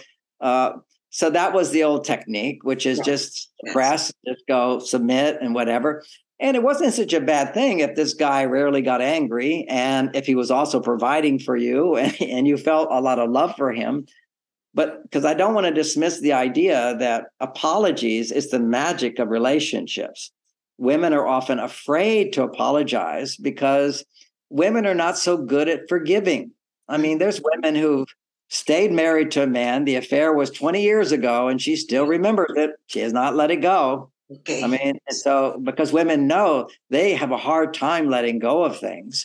that was the old technique, which is just suppress, just go submit and whatever. And it wasn't such a bad thing if this guy rarely got angry and if he was also providing for you and you felt a lot of love for him. But because I don't want to dismiss the idea that apologies is the magic of relationships. Women are often afraid to apologize because women are not so good at forgiving. I mean, there's women who've stayed married to a man. The affair was 20 years ago and she still remembers it. She has not let it go. Okay. I mean, so because women know they have a hard time letting go of things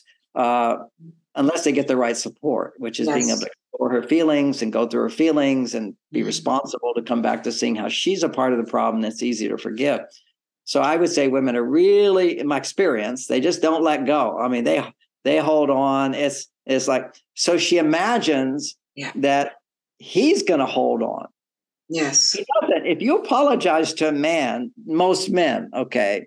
unless they get the right support, which is being able to explore her feelings and go through her feelings and be responsible to come back to seeing how she's a part of the problem. That's easy to forgive. So I would say women are really, in my experience, they just don't let go. I mean, they hold on. It's like, so she imagines that he's going to hold on. Yes. He doesn't. If you apologize to a man, most men, okay,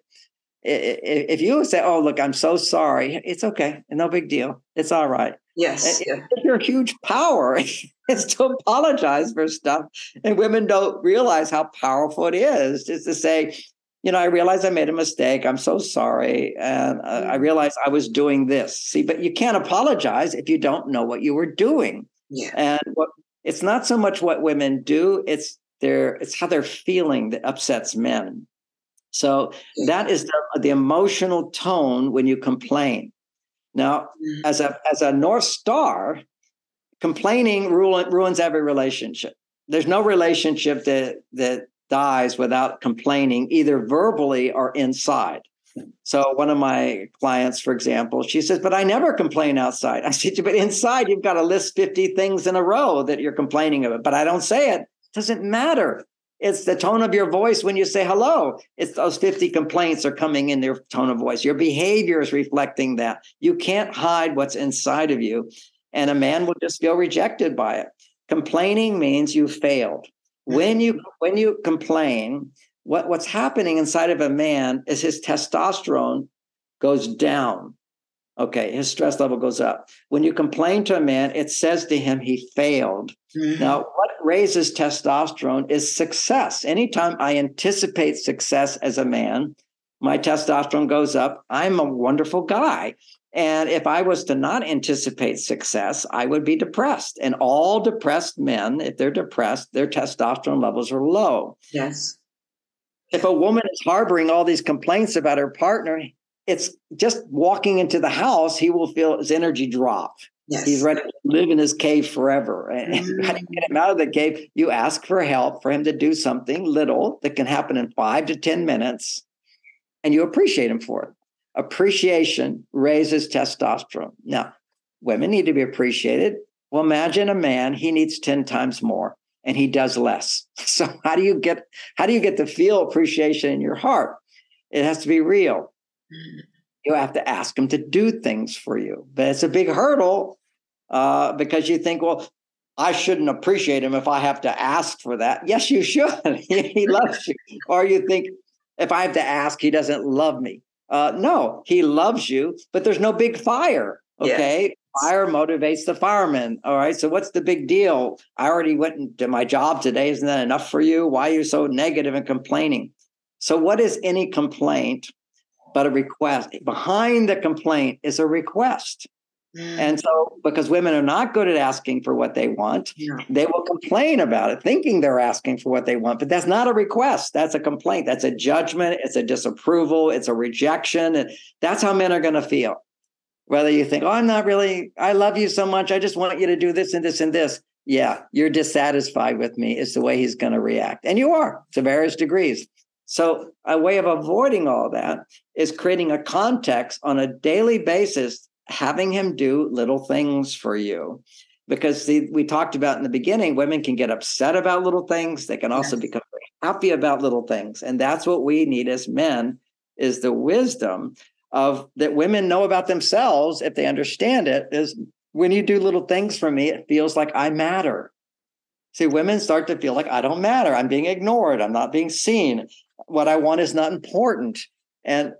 if you say, oh, look, I'm so sorry, it's okay. No big deal. It's all right. Yes. It's your huge power is to apologize for stuff. And women don't realize how powerful it is just to say, I realize I made a mistake. I'm so sorry. And I realized I was doing this. See, but you can't apologize if you don't know what you were doing. Yeah. And it's not so much what women do, it's how they're feeling that upsets men. So that is the emotional tone when you complain. Now, as a North Star, complaining ruins every relationship. There's no relationship that dies without complaining, either verbally or inside. So one of my clients, for example, she says, but I never complain outside. I said, but inside you've got to list 50 things in a row that you're complaining about, but I don't say it. It doesn't matter. It's the tone of your voice when you say hello. It's those 50 complaints are coming in your tone of voice. Your behavior is reflecting that. You can't hide what's inside of you. And a man will just feel rejected by it. Complaining means you failed. When you complain, what's happening inside of a man is his testosterone goes down. Okay, his stress level goes up. When you complain to a man, it says to him he failed. Now, what raises testosterone is success. Anytime I anticipate success as a man, my testosterone goes up. I'm a wonderful guy. And if I was to not anticipate success, I would be depressed. And all depressed men, if they're depressed, their testosterone levels are low. Yes. If a woman is harboring all these complaints about her partner, it's just walking into the house, he will feel his energy drop. Yes. He's ready to live in his cave forever. And how do you get him out of the cave? You ask for help for him to do something little that can happen in 5 to 10 minutes, and you appreciate him for it. Appreciation raises testosterone. Now, women need to be appreciated. Well, imagine a man, he needs 10 times more and he does less. So how do you get to feel appreciation in your heart? It has to be real. You have to ask him to do things for you. But it's a big hurdle because you think, well, I shouldn't appreciate him if I have to ask for that. Yes, you should. He loves you. Or you think, if I have to ask, he doesn't love me. No, he loves you, but there's no big fire. Okay. Yes. Fire motivates the fireman. All right. So what's the big deal? I already went into my job today. Isn't that enough for you? Why are you so negative and complaining? So what is any complaint but a request? Behind the complaint is a request. And so because women are not good at asking for what they want, they will complain about it, thinking they're asking for what they want. But that's not a request. That's a complaint. That's a judgment. It's a disapproval. It's a rejection. And that's how men are going to feel. Whether you think, oh, I love you so much. I just want you to do this and this and this. Yeah, you're dissatisfied with me is the way he's going to react. And you are to various degrees. So a way of avoiding all that is creating a context on a daily basis, having him do little things for you. Because we talked about in the beginning, women can get upset about little things. They can also become very happy about little things. And that's what we need as men, is the wisdom of that women know about themselves, if they understand it, is when you do little things for me, it feels like I matter. See, women start to feel like I don't matter. I'm being ignored. I'm not being seen. What I want is not important. And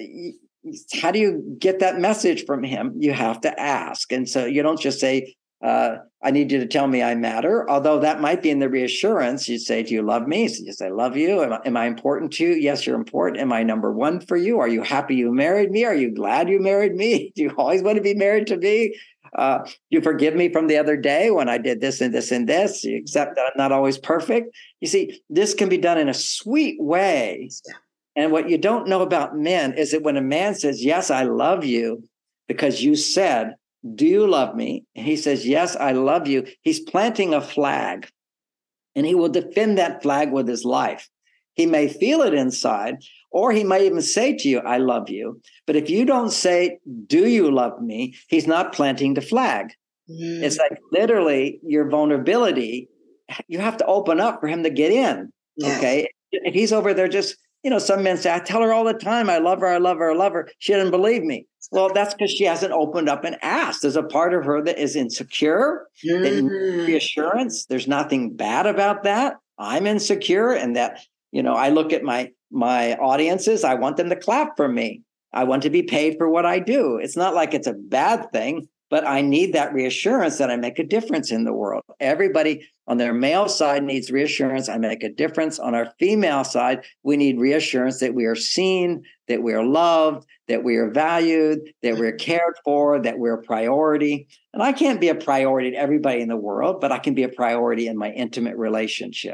how do you get that message from him? You have to ask. And so you don't just say, I need you to tell me I matter. Although that might be in the reassurance. You say, do you love me? So you say, I love you. Am I important to you? Yes, you're important. Am I number one for you? Are you happy you married me? Are you glad you married me? Do you always want to be married to me? You forgive me from the other day when I did this and this and this. You accept that I'm not always perfect. You see, this can be done in a sweet way. And what you don't know about men is that when a man says, yes, I love you, because you said, do you love me? And he says, yes, I love you. He's planting a flag, and he will defend that flag with his life. He may feel it inside, or he might even say to you, I love you. But if you don't say, do you love me? He's not planting the flag. It's like literally your vulnerability. You have to open up for him to get in. Okay. If he's over there just, some men say, I tell her all the time, I love her, I love her, I love her. She doesn't believe me. Well, that's because she hasn't opened up and asked. There's a part of her that is insecure, that needs reassurance. There's nothing bad about that. I'm insecure, and that, I look at my audiences. I want them to clap for me. I want to be paid for what I do. It's not like it's a bad thing, but I need that reassurance that I make a difference in the world. Everybody on their male side needs reassurance. I make a difference. On our female side, we need reassurance that we are seen, that we are loved, that we are valued, that we're cared for, that we're a priority. And I can't be a priority to everybody in the world, but I can be a priority in my intimate relationship.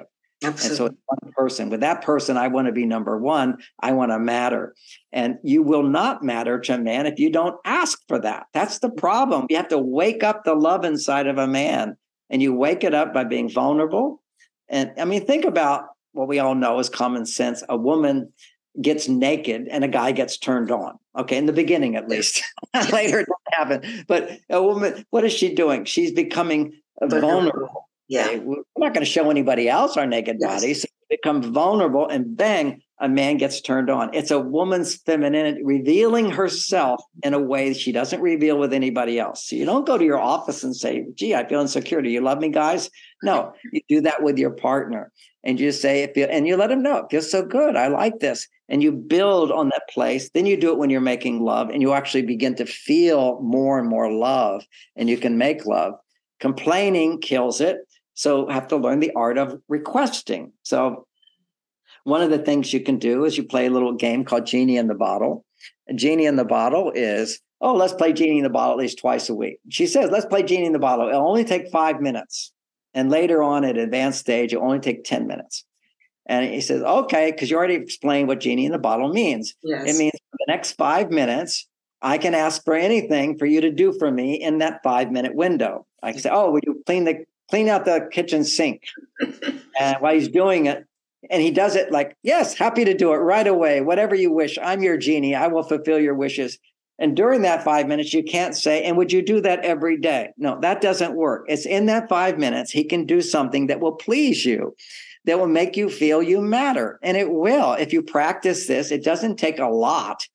Absolutely. And so it's one person. With that person, I want to be number one. I want to matter. And you will not matter to a man if you don't ask for that. That's the problem. You have to wake up the love inside of a man. And you wake it up by being vulnerable. And I mean, think about what we all know is common sense. A woman gets naked and a guy gets turned on. Okay, in the beginning at least. Later it doesn't happen. But a woman, what is she doing? She's becoming vulnerable. Yeah. Okay? We're not going to show anybody else our naked bodies. So we become vulnerable and bang, a man gets turned on. It's a woman's femininity revealing herself in a way she doesn't reveal with anybody else. So you don't go to your office and say, gee, I feel insecure. Do you love me, guys? No, you do that with your partner. And you say, and you let him know, it feels so good. I like this. And you build on that place. Then you do it when you're making love, and you actually begin to feel more and more love, and you can make love. Complaining kills it. So have to learn the art of requesting. So one of the things you can do is you play a little game called Genie in the Bottle. And Genie in the Bottle is, let's play Genie in the Bottle at least twice a week. She says, let's play Genie in the Bottle. It'll only take 5 minutes. And later on at advanced stage, it'll only take 10 minutes. And he says, okay, because you already explained what Genie in the Bottle means. Yes. It means for the next 5 minutes, I can ask for anything for you to do for me in that 5-minute window. I can say, will you clean out the kitchen sink? And while he's doing it, and he does it like, yes, happy to do it right away. Whatever you wish. I'm your genie. I will fulfill your wishes. And during that 5 minutes, you can't say, and would you do that every day? No, that doesn't work. It's in that 5 minutes, he can do something that will please you, that will make you feel you matter. And it will. If you practice this, it doesn't take a lot,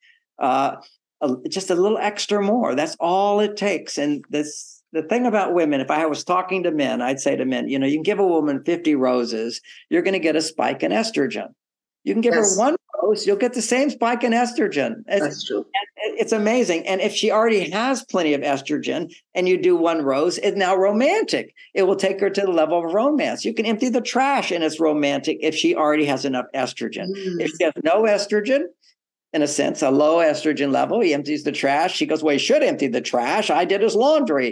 just a little extra more. That's all it takes. And the thing about women, if I was talking to men, I'd say to men, you can give a woman 50 roses, you're going to get a spike in estrogen. You can give her one rose, you'll get the same spike in estrogen. That's true. It's amazing. And if she already has plenty of estrogen and you do one rose, it's now romantic. It will take her to the level of romance. You can empty the trash and it's romantic if she already has enough estrogen. If she has no estrogen, in a sense, a low estrogen level, he empties the trash. She goes, well, he should empty the trash. I did his laundry.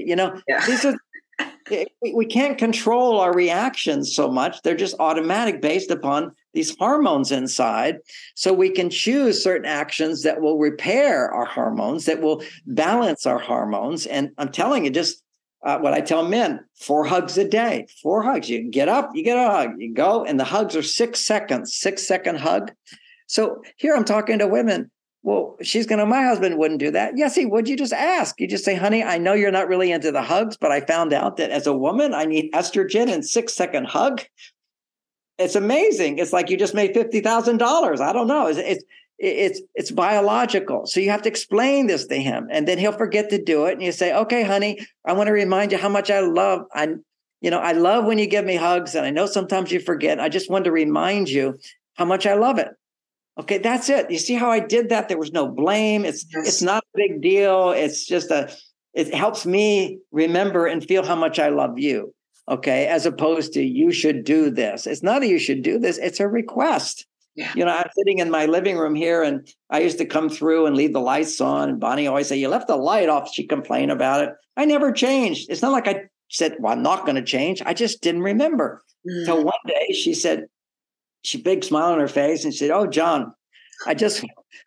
We can't control our reactions so much. They're just automatic based upon these hormones inside. So we can choose certain actions that will repair our hormones, that will balance our hormones. And I'm telling you, just what I tell men, 4 hugs a day, 4 hugs. You get up, you get a hug, you go, and the hugs are 6 seconds, 6-second hug. So here I'm talking to women. Well, my husband wouldn't do that. Yes, he would. You just ask. You just say, honey, I know you're not really into the hugs, but I found out that as a woman, I need estrogen and 6-second hug. It's amazing. It's like you just made $50,000. I don't know. It's biological. So you have to explain this to him, and then he'll forget to do it. And you say, okay, honey, I want to remind you how much I love. I love when you give me hugs, and I know sometimes you forget. I just wanted to remind you how much I love it. Okay, that's it. You see how I did that? There was no blame. It's not a big deal. It's just it helps me remember and feel how much I love you. Okay, as opposed to you should do this. It's not a you should do this. It's a request. Yeah. I'm sitting in my living room here, and I used to come through and leave the lights on. And Bonnie always say, you left the light off. She'd complain about it. I never changed. It's not like I said, well, I'm not going to change. I just didn't remember. So one day she said, she big smile on her face and she said, oh, John, I was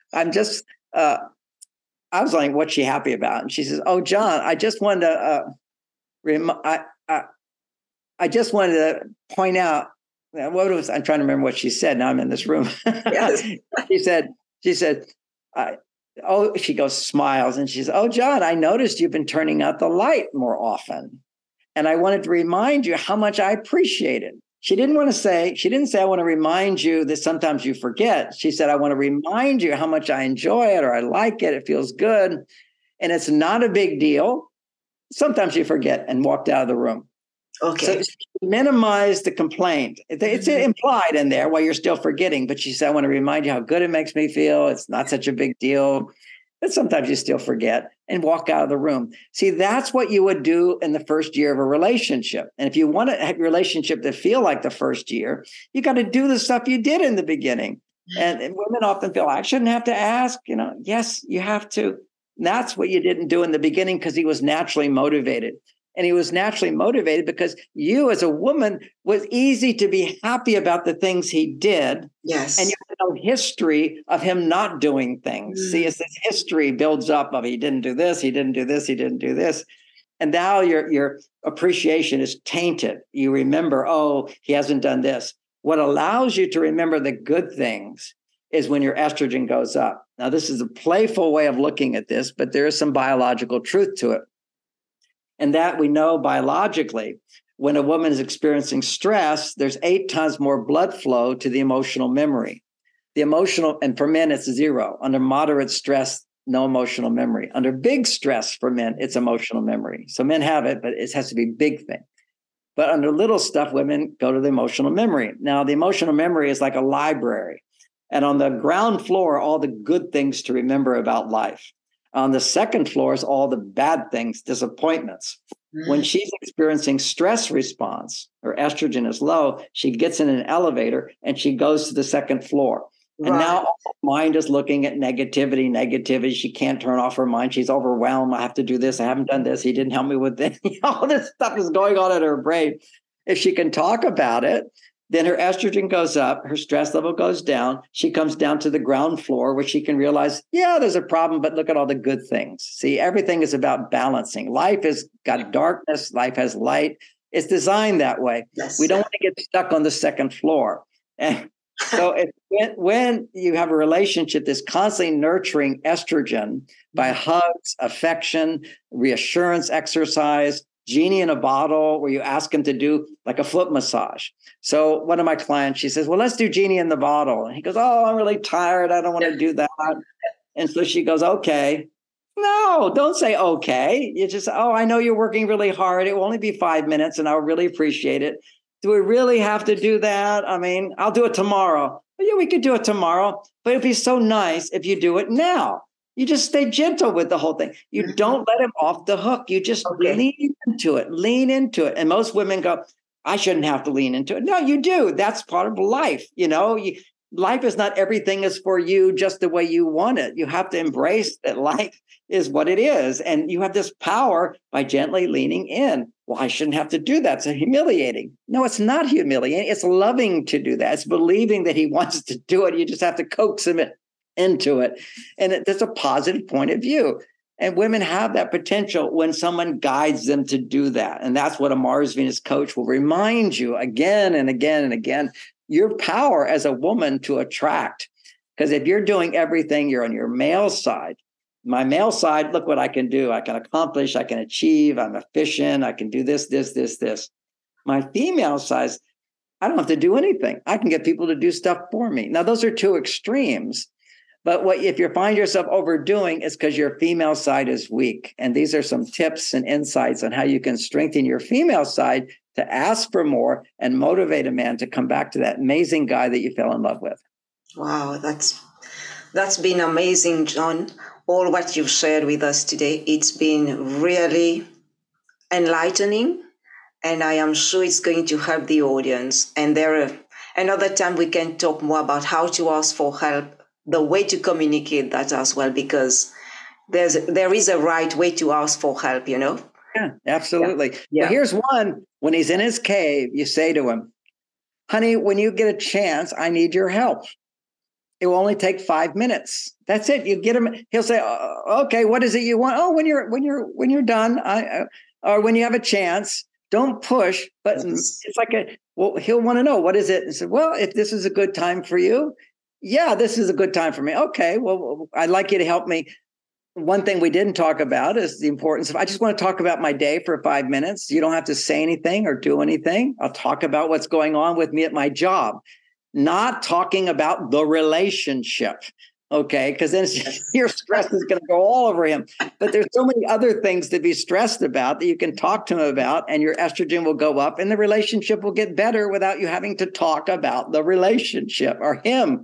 like, what's she happy about? And she says, oh, John, I just wanted to, I just wanted to point out, I'm trying to remember what she said. Now I'm in this room. Yes. she said, she goes, smiles. And she says, oh, John, I noticed you've been turning out the light more often. And I wanted to remind you how much I appreciate it. She didn't say, I want to remind you that sometimes you forget. She said, I want to remind you how much I enjoy it, or I like it. It feels good. And it's not a big deal. Sometimes you forget, and walked out of the room. Okay. So minimize the complaint. It's implied in there while you're still forgetting. But she said, I want to remind you how good it makes me feel. It's not such a big deal. But sometimes you still forget, and walk out of the room. See, that's what you would do in the first year of a relationship. And if you want to have a relationship to feel like the first year, you got to do the stuff you did in the beginning. And women often feel, I shouldn't have to ask. Yes, you have to. And that's what you didn't do in the beginning because he was naturally motivated. And he was naturally motivated because you as a woman was easy to be happy about the things he did. Yes. And you have no history of him not doing things. See, as this history builds up of he didn't do this, he didn't do this, he didn't do this. And now your appreciation is tainted. You remember, oh, he hasn't done this. What allows you to remember the good things is when your estrogen goes up. Now, this is a playful way of looking at this, but there is some biological truth to it. And that we know biologically, when a woman is experiencing stress, there's 8 times more blood flow to the emotional memory. The emotional, and for men, it's 0. Under moderate stress, no emotional memory. Under big stress for men, it's emotional memory. So men have it, but it has to be big thing. But under little stuff, women go to the emotional memory. Now, the emotional memory is like a library. And on the ground floor, all the good things to remember about life. On the second floor is all the bad things, disappointments. When she's experiencing stress response, her estrogen is low, she gets in an elevator and she goes to the second floor. And now her mind is looking at negativity. She can't turn off her mind. She's overwhelmed. I have to do this. I haven't done this. He didn't help me with this. All this stuff is going on in her brain. If she can talk about it, then her estrogen goes up, her stress level goes down. She comes down to the ground floor where she can realize, yeah, there's a problem, but look at all the good things. See, everything is about balancing. Life has got darkness. Life has light. It's designed that way. Yes. We don't want to get stuck on the second floor. And so when you have a relationship that's constantly nurturing estrogen by hugs, affection, reassurance exercise, genie in a bottle where you ask him to do like a foot massage. So one of my clients, she says, well, let's do genie in the bottle. And he goes, oh, I'm really tired. I don't want to do that. And so she goes, okay. No, don't say okay. You just, oh, I know you're working really hard. It will only be 5 minutes and I'll really appreciate it. Do we really have to do that? I mean, I'll do it tomorrow. Well, yeah, we could do it tomorrow, but it'd be so nice if you do it now. You just stay gentle with the whole thing. You don't let him off the hook. You just lean into it. And most women go, I shouldn't have to lean into it. No, you do. That's part of life. You know, life is not everything is for you just the way you want it. You have to embrace that life is what it is. And you have this power by gently leaning in. Well, I shouldn't have to do that. It's humiliating. No, it's not humiliating. It's loving to do that. It's believing that he wants to do it. You just have to coax him into it. And there's a positive point of view. And women have that potential when someone guides them to do that. And that's what a Mars Venus coach will remind you again and again and again, your power as a woman to attract. Because if you're doing everything, you're on your male side. My male side, look what I can do. I can accomplish, I can achieve, I'm efficient, I can do this. My female side, I don't have to do anything. I can get people to do stuff for me. Now, those are two extremes. But if you find yourself overdoing, it's because your female side is weak. And these are some tips and insights on how you can strengthen your female side to ask for more and motivate a man to come back to that amazing guy that you fell in love with. Wow, that's been amazing, John. All what you've shared with us today, it's been really enlightening. And I am sure it's going to help the audience. And another time we can talk more about how to ask for help, the way to communicate that as well, because there is a right way to ask for help, you know? Yeah, absolutely. Yeah. Well, here's one. When he's in his cave, you say to him, honey, when you get a chance, I need your help. It will only take 5 minutes. That's it. You get him. He'll say, okay, what is it you want? Oh, when you're done, or when you have a chance, don't push. But it's like he'll want to know, what is it? And say, well, if this is a good time for you, yeah, this is a good time for me. Okay, well, I'd like you to help me. One thing we didn't talk about is the importance of, I just want to talk about my day for 5 minutes. You don't have to say anything or do anything. I'll talk about what's going on with me at my job, not talking about the relationship. Okay, because then your stress is going to go all over him. But there's so many other things to be stressed about that you can talk to him about, and your estrogen will go up and the relationship will get better without you having to talk about the relationship or him.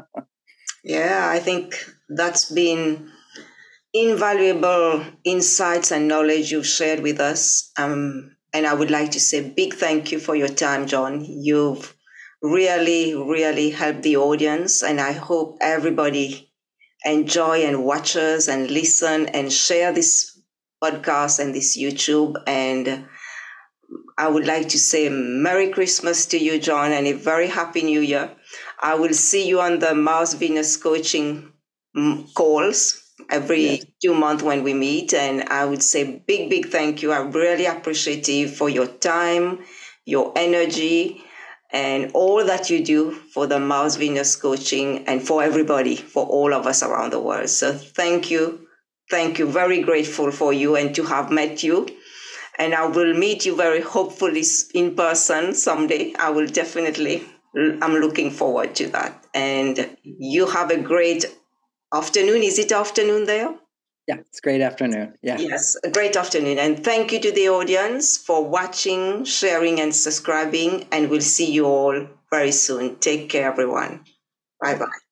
Yeah, I think that's been invaluable insights and knowledge you've shared with us. And I would like to say a big thank you for your time, John. You've really, really helped the audience. And I hope everybody enjoy and watch us and listen and share this podcast and this YouTube. And I would like to say Merry Christmas to you, John, and a very Happy New Year. I will see you on the Mars Venus coaching calls every 2 months when we meet. And I would say big thank you. I really appreciate you for your time, your energy, and all that you do for the Mars Venus coaching and for everybody, for all of us around the world. So thank you. Thank you. Very grateful for you and to have met you. And I will meet you very hopefully in person someday. I will definitely. I'm looking forward to that. And you have a great afternoon. Is it afternoon there? Yeah, it's a great afternoon. Yeah. Yes, a great afternoon. And thank you to the audience for watching, sharing, and subscribing. And we'll see you all very soon. Take care, everyone. Bye-bye.